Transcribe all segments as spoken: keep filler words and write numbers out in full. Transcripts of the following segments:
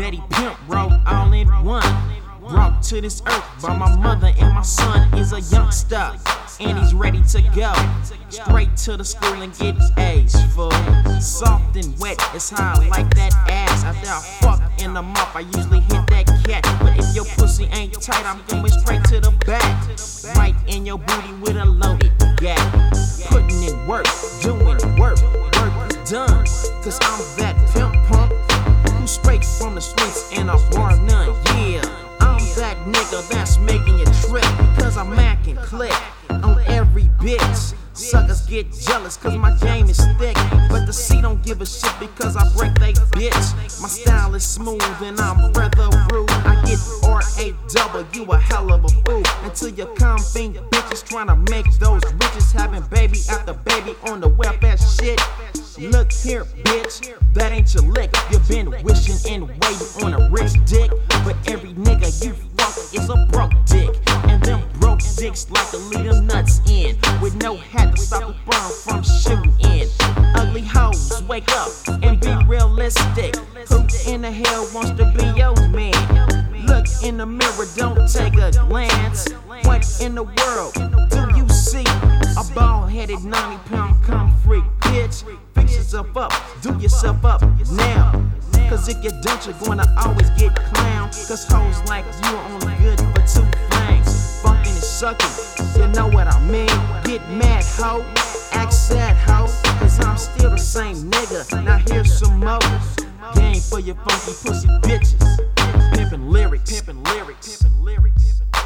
daddy pimp roll all in one. Brought to this earth by my mother, and my son is a youngster, and he's ready to go straight to the school and get A's, fool. Soft and wet is how I like that ass. After I fuck in the mouth, I usually hit that cat. But if your pussy ain't tight, I'm going straight to the back, right in your booty with a loaded gap. Putting in work, doing work, work is done. Cause I'm that pimp pump who's straight from the streets and I bar none. Yeah, I'm that nigga that's making you trip, cause I'm macking click on every bitch. Suckers get jealous cause my game is thick, but the C don't give a shit because I break they bitch. My style is smooth and I'm rather rude. I get R A W, a hell of a fool. Until you come think bitches tryna make those riches, having baby after baby on the welfare shit. Look here, bitch, that ain't your lick. You been wishing and waiting on a rich dick, but every nigga you fuck is a broke dick. And them broke dicks like to leave them nuts in, with no hat to stop the burn from shooting in. Ugly hoes, wake up and be realistic. Who in the hell wants to be your man? Look in the mirror, don't take a glance. What in the world do you see? A bald-headed ninety pound cum freak, bitch. Fix yourself up, do yourself up now. Cause if you don't, you're gonna always get clown. Cause hoes like you are only good for two things: fucking and sucking, you know what I mean. Get mad, ho, act sad, ho, cause I'm still the same nigga. Now here's some more game for your funky pussy bitches. Pimpin' lyrics, pimpin' lyrics, pimpin' lyrics.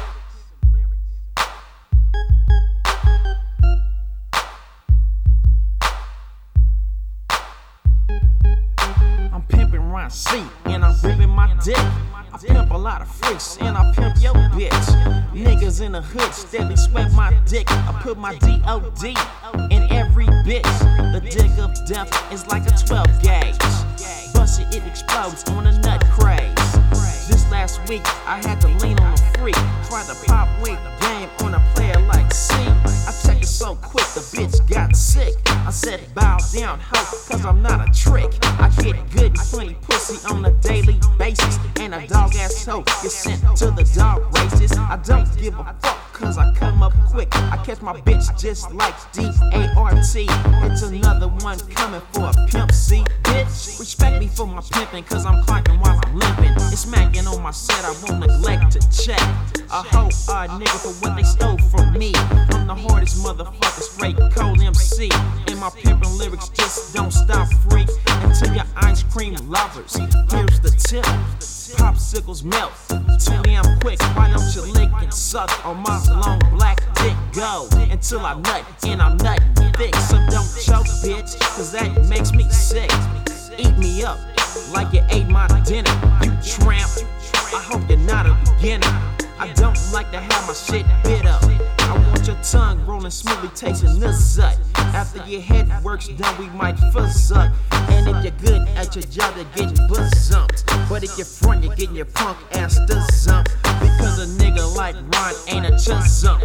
I'm pimping Ron C, and I'm ripping my dick. I pimp a lot of freaks, and I pimp your bitch. Niggas in the hood steadily sweat my dick. I put my D O D in every bitch. The dick of death is like a twelve gauge. Bust it, it explodes on a nut craze. This last week, I had to lean on a freak. Tried to pop weight game on a player like C. I checked it so quick, the bitch got sick. I said, bow down, ho, cause I'm not a trick. I get good and plenty pussy on a daily basis, and a dog ass hoe gets sent to the dog races. I don't give a fuck cause I come up quick. I catch my bitch just like D A R T. It's another one coming for a pimp C, bitch. Respect me for my pimping cause I'm clocking while I'm limping. It's smacking on my set, I won't neglect to check a hoe or a nigga for what they stole from me. I'm the hardest motherfucker, straight cold M C. And my pimpin' lyrics just don't stop, freak, until your ice cream lovers. Here's the tip: popsicles melt too damn quick. Why don't you lick and suck on my long black dick? Go until I nut, and I'm nuttin' thick. So don't choke, bitch, cause that makes me sick. Eat me up like you ate my dinner, you tramp. I hope you're not a beginner. I don't like to have my shit bit up. I want your tongue rolling smoothly, tasting the zut. After your head work's done, we might fuzz up. And if you're good at your job, you're getting buzz-zumped. But if you're front, you're getting your punk ass to zump. Because a nigga like Ron ain't a chuzump.